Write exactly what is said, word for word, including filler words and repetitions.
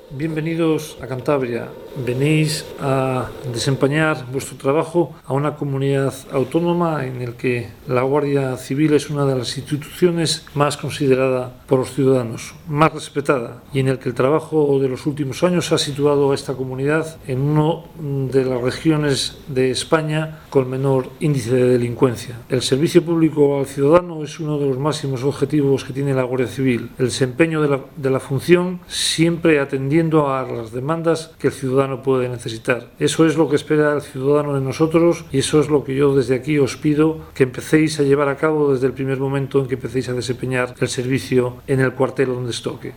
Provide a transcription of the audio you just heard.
Bienvenidos a Cantabria. Venís a desempeñar vuestro trabajo a una comunidad autónoma en la que la Guardia Civil es una de las instituciones más considerada por los ciudadanos, más respetada, y en el que el trabajo de los últimos años ha situado a esta comunidad en una de las regiones de España con menor índice de delincuencia. El servicio público al ciudadano es uno de los máximos objetivos que tiene la Guardia Civil. El desempeño de la, de la función siempre atendiendo a las demandas que el ciudadano puede necesitar. Eso es lo que espera el ciudadano de nosotros y eso es lo que yo desde aquí os pido que empecéis a llevar a cabo desde el primer momento en que empecéis a desempeñar el servicio en el cuartel donde os toque.